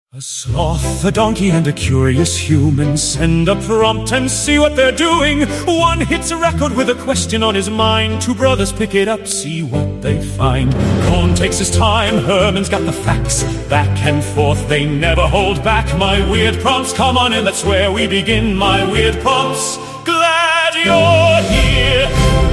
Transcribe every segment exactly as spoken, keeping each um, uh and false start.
A sloth, a donkey, and a curious human send a prompt and see what they're doing. One hits a record with a question on his mind. Two brothers pick it up, see what they find. Cohn takes his time, Herman's got the facts. Back and forth, they never hold back. My weird prompts, come on in, that's where we begin. My weird prompts, glad you're here.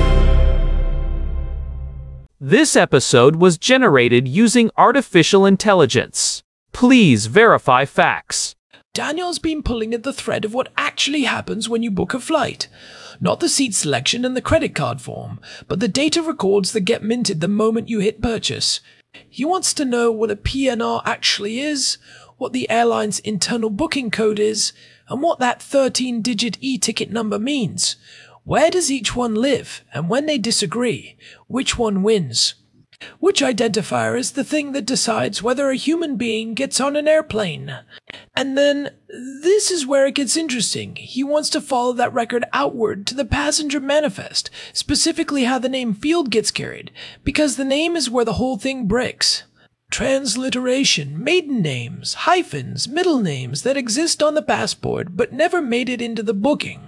This episode was generated using artificial intelligence. Please verify facts. Daniel's been pulling at the thread of what actually happens when you book a flight. Not the seat selection and the credit card form, but the data records that get minted the moment you hit purchase. He wants to know what a P N R actually is, what the airline's internal booking code is, and what that thirteen-digit e-ticket number means. Where does each one live, and when they disagree, which one wins? Which identifier is the thing that decides whether a human being gets on an airplane? And then, this is where it gets interesting. He wants to follow that record outward to the passenger manifest, specifically how the name field gets carried, because the name is where the whole thing breaks. Transliteration, maiden names, hyphens, middle names that exist on the passport but never made it into the booking.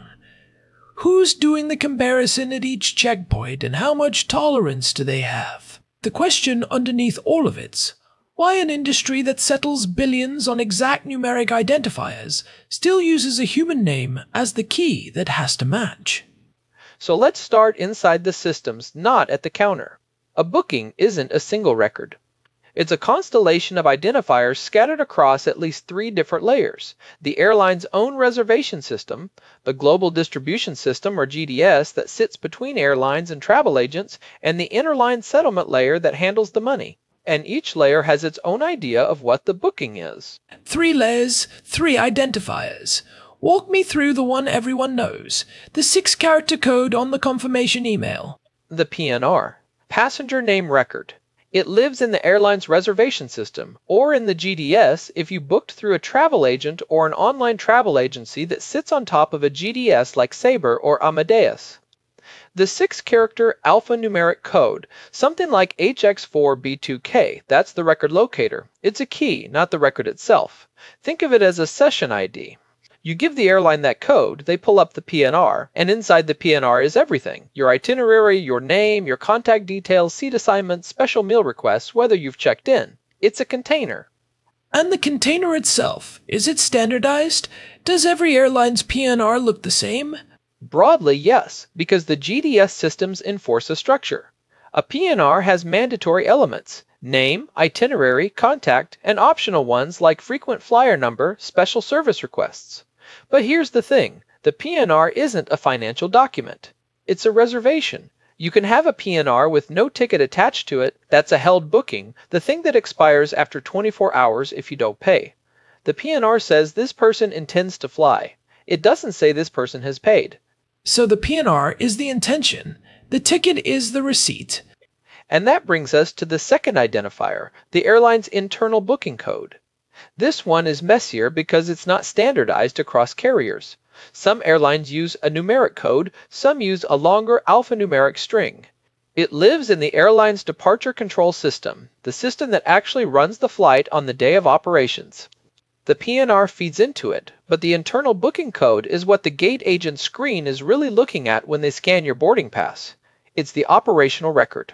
Who's doing the comparison at each checkpoint, and how much tolerance do they have? The question underneath all of it's, why an industry that settles billions on exact numeric identifiers still uses a human name as the key that has to match? So let's start inside the systems, not at the counter. A booking isn't a single record. It's a constellation of identifiers scattered across at least three different layers: the airline's own reservation system, the global distribution system or G D S that sits between airlines and travel agents, and the interline settlement layer that handles the money. And each layer has its own idea of what the booking is. Three layers, three identifiers. Walk me through the one everyone knows, the six-character code on the confirmation email. The P N R, Passenger Name Record. It lives in the airline's reservation system, or in the G D S if you booked through a travel agent or an online travel agency that sits on top of a G D S like Sabre or Amadeus. The six-character alphanumeric code, something like H X four B two K, that's the record locator. It's a key, not the record itself. Think of it as a session I D. You give the airline that code, they pull up the P N R, and inside the P N R is everything: your itinerary, your name, your contact details, seat assignments, special meal requests, whether you've checked in. It's a container. And the container itself, is it standardized? Does every airline's P N R look the same? Broadly, yes, because the G D S systems enforce a structure. A P N R has mandatory elements: name, itinerary, contact, and optional ones like frequent flyer number, special service requests. But here's the thing, the P N R isn't a financial document. It's a reservation. You can have a P N R with no ticket attached to it. That's a held booking, the thing that expires after twenty-four hours if you don't pay. The P N R says this person intends to fly. It doesn't say this person has paid. So the P N R is the intention. The ticket is the receipt. And that brings us to the second identifier, the airline's internal booking code. This one is messier because it's not standardized across carriers. Some airlines use a numeric code, some use a longer alphanumeric string. It lives in the airline's departure control system, the system that actually runs the flight on the day of operations. The P N R feeds into it, but the internal booking code is what the gate agent's screen is really looking at when they scan your boarding pass. It's the operational record.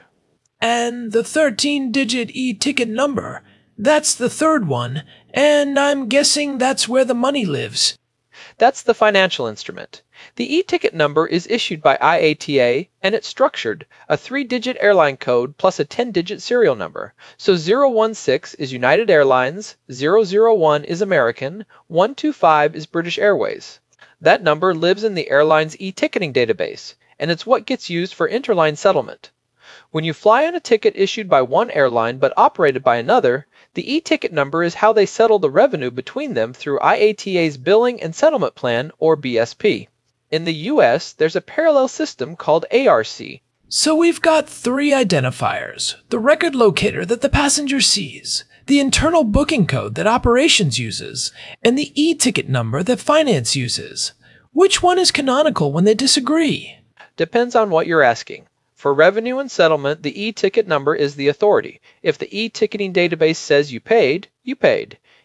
And the thirteen-digit e-ticket number, that's the third one, and I'm guessing that's where the money lives. That's the financial instrument. The e-ticket number is issued by I A T A, and it's structured, a three-digit airline code plus a ten-digit serial number. So zero one six is United Airlines, zero zero one is American, one two five is British Airways. That number lives in the airline's e-ticketing database, and it's what gets used for interline settlement. When you fly on a ticket issued by one airline but operated by another, the e-ticket number is how they settle the revenue between them through I A T A's Billing and Settlement Plan, or B S P. In the U S, there's a parallel system called A R C. So we've got three identifiers: the record locator that the passenger sees, the internal booking code that operations uses, and the e-ticket number that finance uses. Which one is canonical when they disagree? Depends on what you're asking. For revenue and settlement, the e-ticket number is the authority. If the e-ticketing database says you paid, you paid.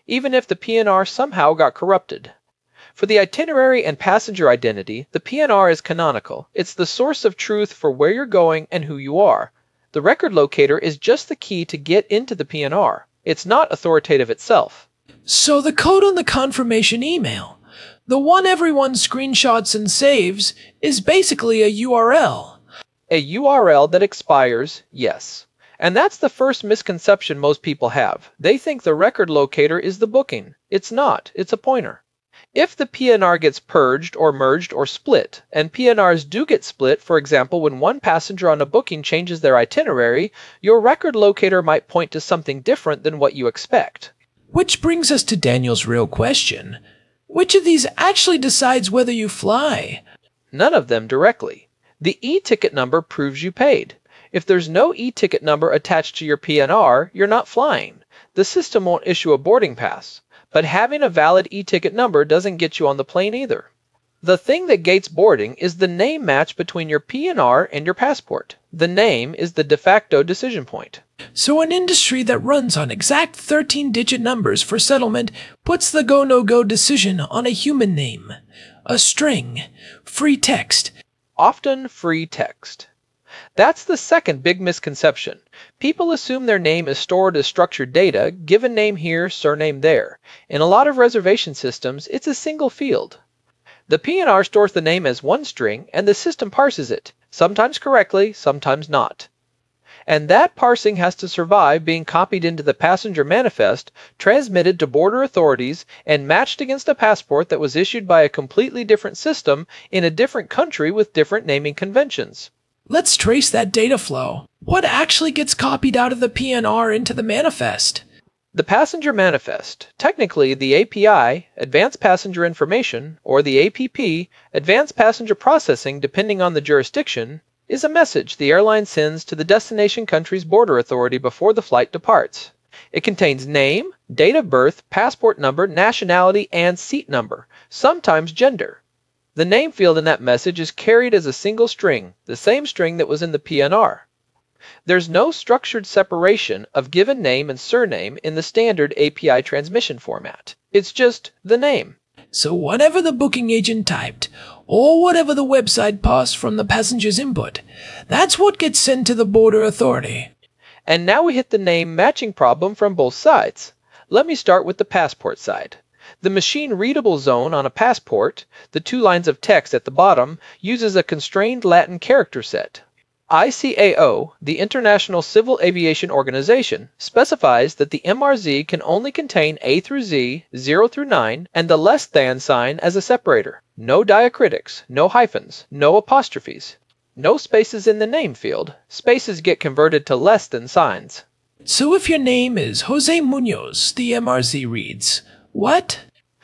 even if the P N R somehow got corrupted. For the itinerary and passenger identity, the P N R is canonical. It's the source of truth for where you're going and who you are. The record locator is just the key to get into the P N R. It's not authoritative itself. So the code on the confirmation email, the one everyone screenshots and saves, is basically a U R L. A U R L that expires, yes. And that's the first misconception most people have. They think the record locator is the booking. It's not. It's a pointer. If the P N R gets purged or merged or split, and P N Rs do get split, for example, when one passenger on a booking changes their itinerary, your record locator might point to something different than what you expect. Which brings us to Daniel's real question. Which of these actually decides whether you fly? None of them directly. The e-ticket number proves you paid. If there's no e-ticket number attached to your P N R, you're not flying. The system won't issue a boarding pass. But having a valid e-ticket number doesn't get you on the plane either. The thing that gates boarding is the name match between your P N R and your passport. The name is the de facto decision point. So an industry that runs on exact thirteen-digit numbers for settlement puts the go-no-go decision on a human name, a string, free text. Often free text. That's the second big misconception. People assume their name is stored as structured data, given name here, surname there. In a lot of reservation systems, it's a single field. The P N R stores the name as one string, and the system parses it, sometimes correctly, sometimes not. And that parsing has to survive being copied into the passenger manifest, transmitted to border authorities, and matched against a passport that was issued by a completely different system in a different country with different naming conventions. Let's trace that data flow. What actually gets copied out of the P N R into the manifest? The passenger manifest, technically the A P I, Advanced Passenger Information, or the A P P, Advanced Passenger Processing depending on the jurisdiction, is a message the airline sends to the destination country's border authority before the flight departs. It contains name, date of birth, passport number, nationality, and seat number, sometimes gender. The name field in that message is carried as a single string, the same string that was in the P N R. There's no structured separation of given name and surname in the standard A P I transmission format. It's just the name. So whatever the booking agent typed, or whatever the website parsed from the passenger's input, that's what gets sent to the border authority. And now we hit the name matching problem from both sides. Let me start with the passport side. The machine-readable zone on a passport, the two lines of text at the bottom, uses a constrained Latin character set. I C A O, the International Civil Aviation Organization, specifies that the M R Z can only contain A through Z, zero through nine, and the less than sign as a separator. No diacritics, no hyphens, no apostrophes. No spaces in the name field. Spaces get converted to less than signs. So if your name is Jose Munoz, the M R Z reads, what?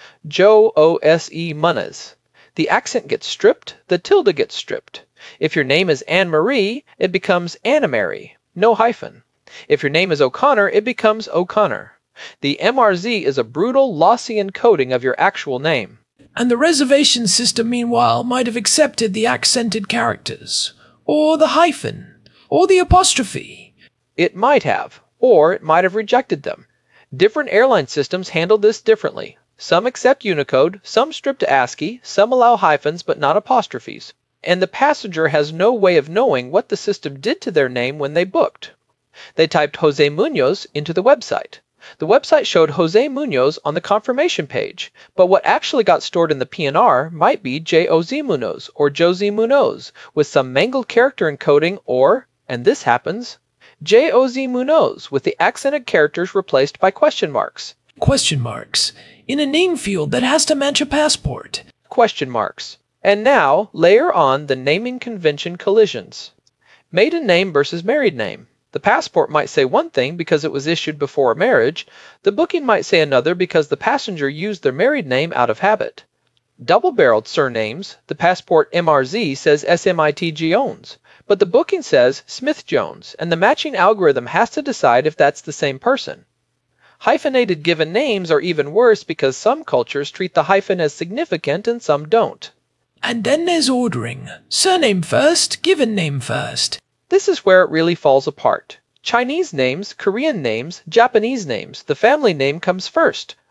Joe O S E Munez. The accent gets stripped, the tilde gets stripped. If your name is Anne-Marie, it becomes Anna-Mary, no hyphen. If your name is O'Connor, it becomes O'Connor. The M R Z is a brutal Lossian coding of your actual name. And the reservation system, meanwhile, might have accepted the accented characters, or the hyphen, or the apostrophe. It might have, or it might have rejected them. Different airline systems handle this differently. Some accept Unicode, some strip to ASCII, some allow hyphens but not apostrophes. And the passenger has no way of knowing what the system did to their name when they booked. They typed Jose Munoz into the website. The website showed Jose Munoz on the confirmation page, but what actually got stored in the P N R might be J O Z Munoz or Josie Munoz with some mangled character encoding, or, and this happens, J O Z Munoz with the accented characters replaced by question marks. Question marks. In a name field that has to match a passport. Question marks. And now, layer on the naming convention collisions. Maiden name versus married name. The passport might say one thing because it was issued before a marriage. The booking might say another because the passenger used their married name out of habit. Double-barreled surnames. The passport M R Z says S M I T Jones, but the booking says Smith Jones, and the matching algorithm has to decide if that's the same person. Hyphenated given names are even worse because some cultures treat the hyphen as significant and some don't. And then there's ordering. Surname first, given name first. This is where it really falls apart. Chinese names, Korean names, Japanese names, the family name comes first.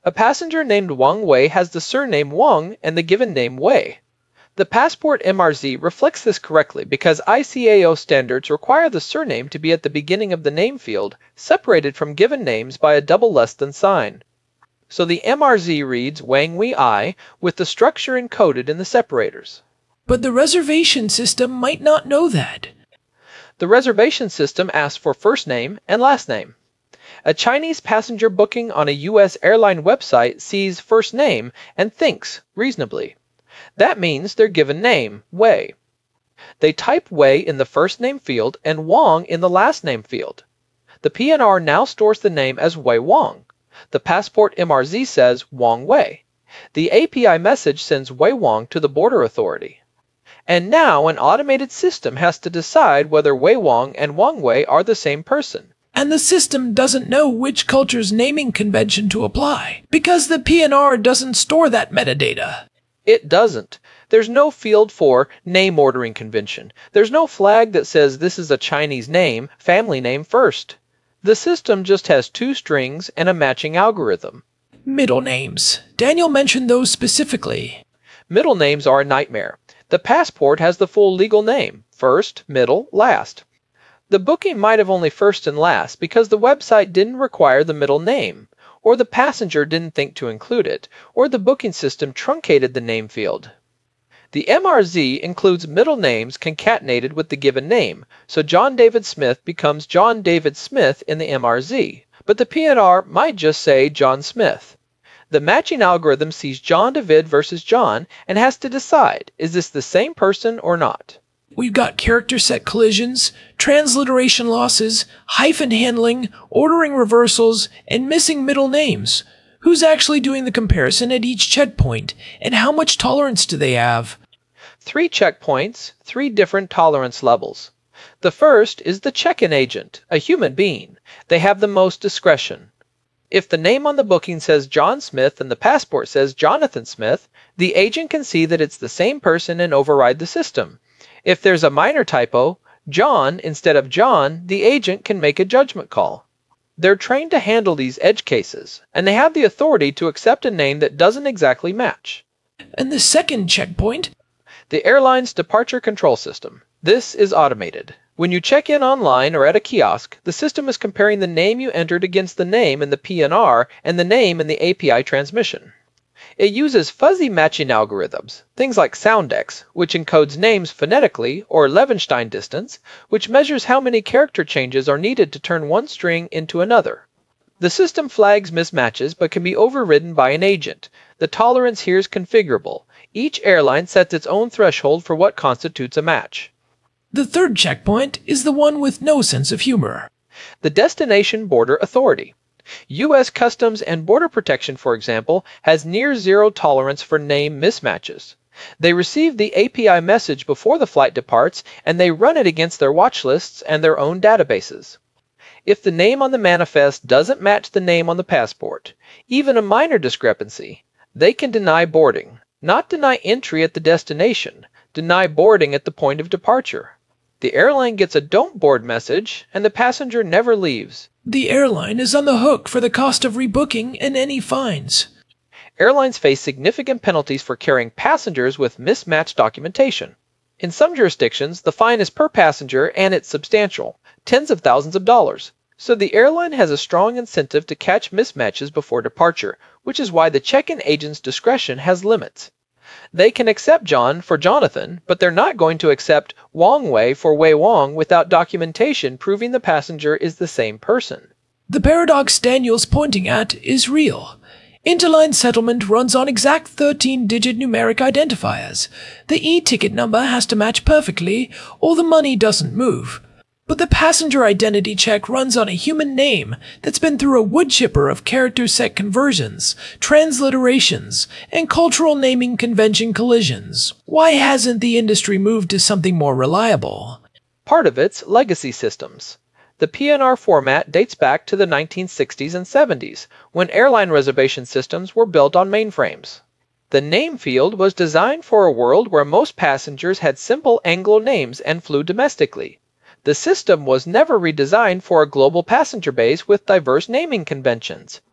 A passenger named Wang Wei has the surname Wang and the given name Wei. The passport M R Z reflects this correctly because I C A O standards require the surname to be at the beginning of the name field, separated from given names by a double less than sign. So the M R Z reads Wang Wei I with the structure encoded in the separators. But the reservation system might not know that. The reservation system asks for first name and last name. A Chinese passenger booking on a U S airline website sees first name and thinks reasonably. That means their given name, Wei. They type Wei in the first name field and Wang in the last name field. The P N R now stores the name as Wei Wang. The passport M R Z says Wang Wei. The A P I message sends Wei Wang to the border authority. And now an automated system has to decide whether Wei Wang and Wang Wei are the same person. And the system doesn't know which culture's naming convention to apply, because the P N R doesn't store that metadata. It doesn't. There's no field for name ordering convention. There's no flag that says this is a Chinese name, family name first. The system just has two strings and a matching algorithm. Middle names. Daniel mentioned those specifically. Middle names are a nightmare. The passport has the full legal name, first, middle, last. The booking might have only first and last because the website didn't require the middle name, or the passenger didn't think to include it, or the booking system truncated the name field. The M R Z includes middle names concatenated with the given name, so John David Smith becomes John David Smith in the M R Z, but the P N R might just say John Smith. The matching algorithm sees John David versus John and has to decide, is this the same person or not? We've got character set collisions, transliteration losses, hyphen handling, ordering reversals, and missing middle names. Who's actually doing the comparison at each checkpoint, and how much tolerance do they have? Three checkpoints, three different tolerance levels. The first is the check-in agent, a human being. They have the most discretion. If the name on the booking says John Smith and the passport says Jonathan Smith, the agent can see that it's the same person and override the system. If there's a minor typo, John instead of John, the agent can make a judgment call. They're trained to handle these edge cases, and they have the authority to accept a name that doesn't exactly match. And the second checkpoint? The airline's departure control system. This is automated. When you check in online or at a kiosk, the system is comparing the name you entered against the name in the P N R and the name in the A P I transmission. It uses fuzzy matching algorithms, things like SoundX, which encodes names phonetically, or Levenstein distance, which measures how many character changes are needed to turn one string into another. The system flags mismatches but can be overridden by an agent. The tolerance here is configurable. Each airline sets its own threshold for what constitutes a match. The third checkpoint is the one with no sense of humor. The Destination Border Authority. U S Customs and Border Protection, for example, has near zero tolerance for name mismatches. They receive the A P I message before the flight departs, and they run it against their watch lists and their own databases. If the name on the manifest doesn't match the name on the passport, even a minor discrepancy, they can deny boarding. Not deny entry at the destination, deny boarding at the point of departure. The airline gets a don't board message, and the passenger never leaves. The airline is on the hook for the cost of rebooking and any fines. Airlines face significant penalties for carrying passengers with mismatched documentation. In some jurisdictions, the fine is per passenger and it's substantial, tens of thousands of dollars. So the airline has a strong incentive to catch mismatches before departure, which is why the check-in agent's discretion has limits. They can accept John for Jonathan, but they're not going to accept Wang Wei for Wei Wang without documentation proving the passenger is the same person. The paradox Daniel's pointing at is real. Interline settlement runs on exact thirteen-digit numeric identifiers. The e-ticket number has to match perfectly, or the money doesn't move. But the passenger identity check runs on a human name that's been through a wood chipper of character set conversions, transliterations, and cultural naming convention collisions. Why hasn't the industry moved to something more reliable? Part of it's legacy systems. The P N R format dates back to the nineteen sixties and seventies, when airline reservation systems were built on mainframes. The name field was designed for a world where most passengers had simple Anglo names and flew domestically. The system was never redesigned for a global passenger base with diverse naming conventions.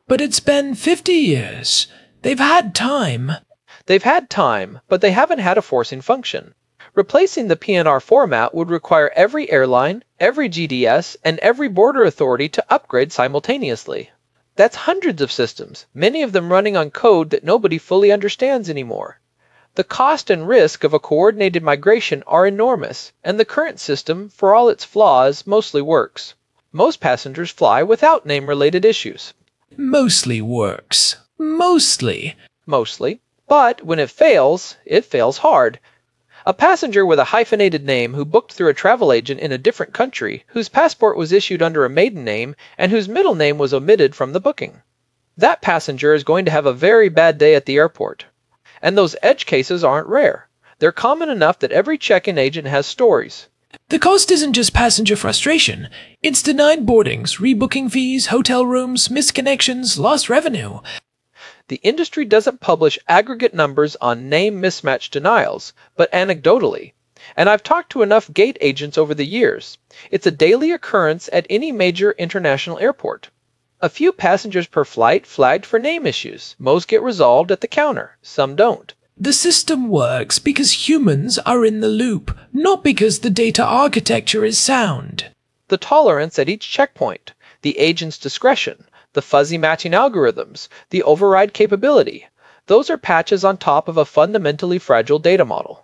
But it's been fifty years. They've had time. They've had time, but they haven't had a forcing function. Replacing the P N R format would require every airline, every G D S, and every border authority to upgrade simultaneously. That's hundreds of systems, many of them running on code that nobody fully understands anymore. The cost and risk of a coordinated migration are enormous, and the current system, for all its flaws, mostly works. Most passengers fly without name-related issues. Mostly works. Mostly. Mostly. But when it fails, it fails hard. A passenger with a hyphenated name who booked through a travel agent in a different country, whose passport was issued under a maiden name, and whose middle name was omitted from the booking. That passenger is going to have a very bad day at the airport. And those edge cases aren't rare. They're common enough that every check-in agent has stories. The cost isn't just passenger frustration. It's denied boardings, rebooking fees, hotel rooms, missed connections, lost revenue. The industry doesn't publish aggregate numbers on name mismatch denials, but anecdotally. And I've talked to enough gate agents over the years. It's a daily occurrence at any major international airport. A few passengers per flight flagged for name issues. Most get resolved at the counter. Some don't. The system works because humans are in the loop, not because the data architecture is sound. The tolerance at each checkpoint, the agent's discretion, the fuzzy matching algorithms, the override capability. Those are patches on top of a fundamentally fragile data model.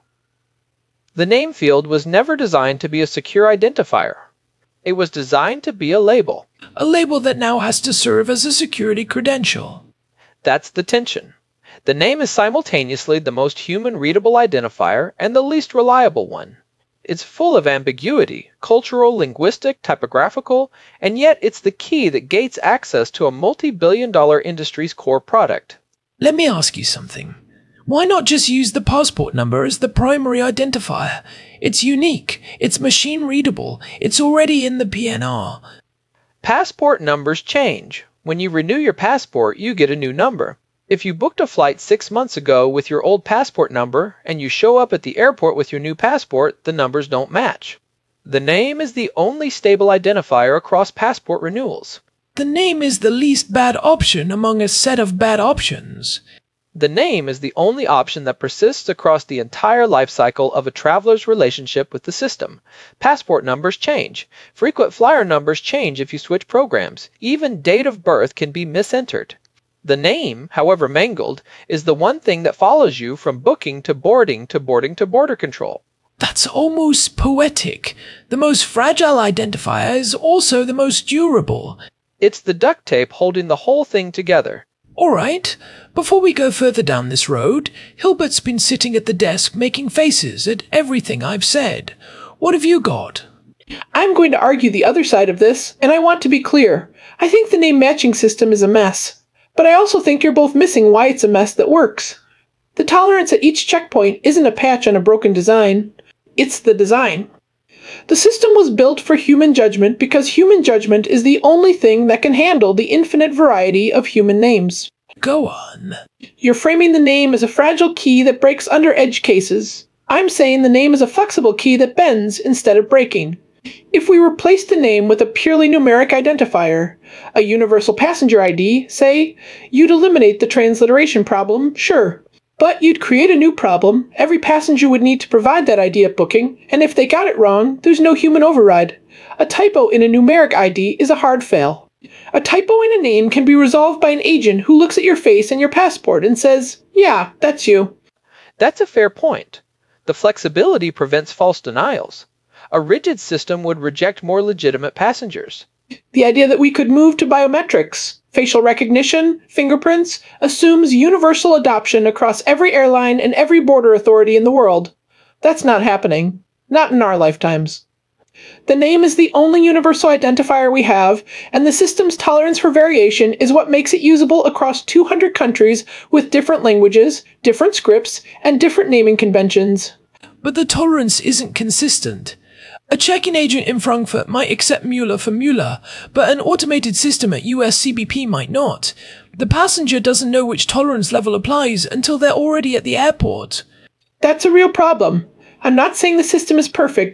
The name field was never designed to be a secure identifier. It was designed to be a label. A label that now has to serve as a security credential. That's the tension. The name is simultaneously the most human-readable identifier and the least reliable one. It's full of ambiguity, cultural, linguistic, typographical, and yet it's the key that gates access to a multi-billion dollar industry's core product. Let me ask you something. Why not just use the passport number as the primary identifier? It's unique, it's machine-readable, it's already in the P N R. Passport numbers change. When you renew your passport, you get a new number. If you booked a flight six months ago with your old passport number and you show up at the airport with your new passport, the numbers don't match. The name is the only stable identifier across passport renewals. The name is the least bad option among a set of bad options. The name is the only option that persists across the entire life cycle of a traveler's relationship with the system. Passport numbers change. Frequent flyer numbers change if you switch programs. Even date of birth can be misentered. The name, however mangled, is the one thing that follows you from booking to boarding to boarding to border control. That's almost poetic. The most fragile identifier is also the most durable. It's the duct tape holding the whole thing together. All right, before we go further down this road, Hilbert's been sitting at the desk making faces at everything I've said. What have you got? I'm going to argue the other side of this, and I want to be clear. I think the name matching system is a mess. But I also think you're both missing why it's a mess that works. The tolerance at each checkpoint isn't a patch on a broken design. It's the design. The system was built for human judgment because human judgment is the only thing that can handle the infinite variety of human names. Go on. You're framing the name as a fragile key that breaks under edge cases. I'm saying the name is a flexible key that bends instead of breaking. If we replace the name with a purely numeric identifier, a universal passenger I D, say, you'd eliminate the transliteration problem, sure. But you'd create a new problem. Every passenger would need to provide that I D at booking, and if they got it wrong, there's no human override. A typo in a numeric I D is a hard fail. A typo in a name can be resolved by an agent who looks at your face and your passport and says, yeah, that's you. That's a fair point. The flexibility prevents false denials. A rigid system would reject more legitimate passengers. The idea that we could move to biometrics, facial recognition, fingerprints, assumes universal adoption across every airline and every border authority in the world. That's not happening. Not in our lifetimes. The name is the only universal identifier we have, and the system's tolerance for variation is what makes it usable across two hundred countries with different languages, different scripts, and different naming conventions. But the tolerance isn't consistent. A check-in agent in Frankfurt might accept Mueller for Mueller, but an automated system at U S C B P might not. The passenger doesn't know which tolerance level applies until they're already at the airport. That's a real problem. I'm not saying the system is perfect.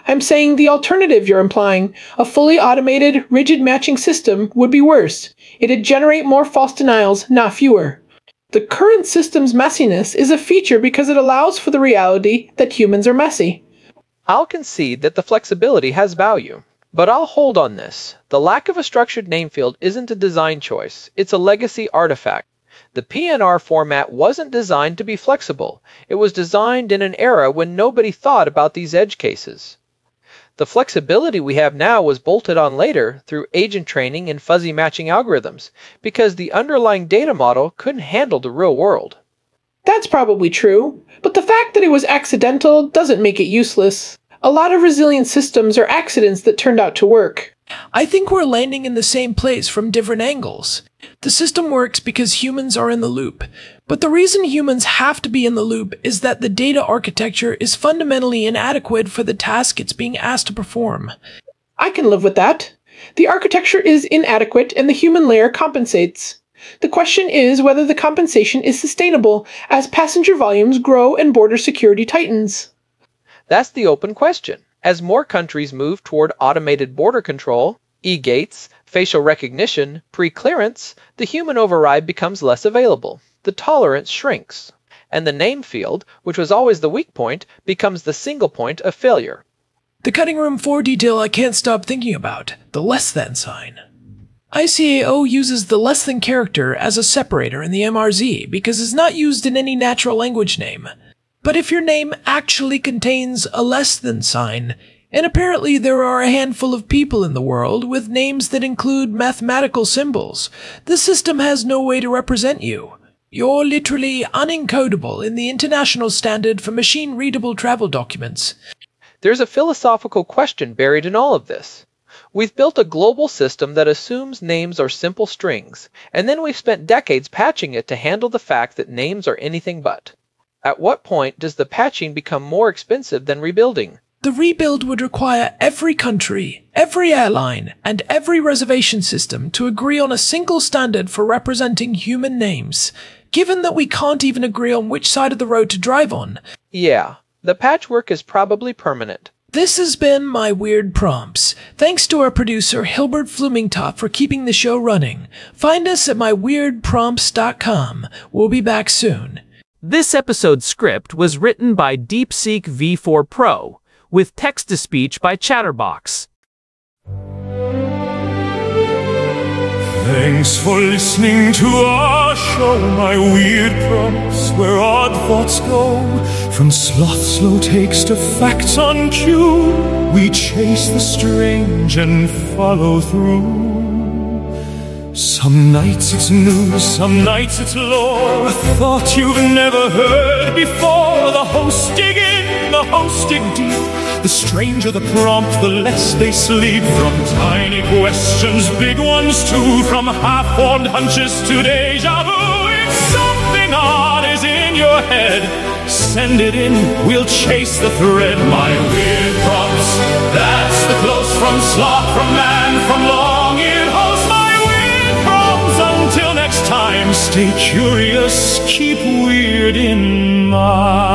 I'm saying the alternative you're implying, a fully automated, rigid matching system, would be worse. It'd generate more false denials, not fewer. The current system's messiness is a feature because it allows for the reality that humans are messy. I'll concede that the flexibility has value, but I'll hold on this. The lack of a structured name field isn't a design choice, it's a legacy artifact. The P N R format wasn't designed to be flexible. It was designed in an era when nobody thought about these edge cases. The flexibility we have now was bolted on later through agent training and fuzzy matching algorithms, because the underlying data model couldn't handle the real world. That's probably true, but the fact that it was accidental doesn't make it useless. A lot of resilient systems are accidents that turned out to work. I think we're landing in the same place from different angles. The system works because humans are in the loop, but the reason humans have to be in the loop is that the data architecture is fundamentally inadequate for the task it's being asked to perform. I can live with that. The architecture is inadequate and the human layer compensates. The question is whether the compensation is sustainable as passenger volumes grow and border security tightens. That's the open question. As more countries move toward automated border control, e-gates, facial recognition, pre-clearance, the human override becomes less available. The tolerance shrinks. And the name field, which was always the weak point, becomes the single point of failure. The cutting room floor detail I can't stop thinking about, the less than sign. I C A O uses the less than character as a separator in the M R Z because it's not used in any natural language name. But if your name actually contains a less than sign, and apparently there are a handful of people in the world with names that include mathematical symbols, the system has no way to represent you. You're literally unencodable in the international standard for machine-readable travel documents. There's a philosophical question buried in all of this. We've built a global system that assumes names are simple strings, and then we've spent decades patching it to handle the fact that names are anything but. At what point does the patching become more expensive than rebuilding? The rebuild would require every country, every airline, and every reservation system to agree on a single standard for representing human names. Given that we can't even agree on which side of the road to drive on. Yeah, the patchwork is probably permanent. This has been My Weird Prompts. Thanks to our producer Hilbert Flumingtop for keeping the show running. Find us at my weird prompts dot com. We'll be back soon. This episode's script was written by DeepSeek V four Pro, with text-to-speech by Chatterbox. Thanks for listening to our show, My Weird Prompts, where odd thoughts go. From sloth slow takes to facts on cue, we chase the strange and follow through. Some nights it's news, some nights it's lore, a thought you've never heard before. The hosts dig in, the hosts dig deep. The stranger the prompt, the less they sleep. From tiny questions, big ones too. From half-formed hunches to deja vu. If something odd is in your head, send it in, we'll chase the thread. My Weird Prompts, that's the close from sloth, from man, from long-eared host. My Weird Prompts, until next time, stay curious, keep weird in mind.